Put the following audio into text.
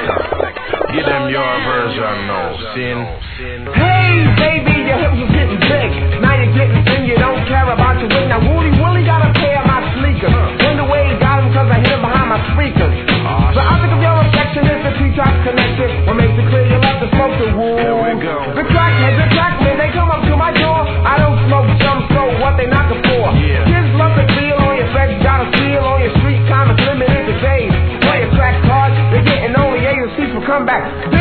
Give them your version now, sin. Hey, baby, your hips was getting big. Now you're getting thin, you don't care about your weight. Now Woody Willie got a pair of my sneakers. Wonder where he got them, cause I hit him behind my speakers. So I think of your affection is the T-top connection. What makes it clear you love to smoke the wood. Here we go. The crackheads, the crackmen, they come up to my door. I don't smoke some, so what they knocking for? Yeah. Kids love to feel on your feds, got a feel on your street. Time is limited to days. Play a crack card, they're getting only 8 seats for comeback.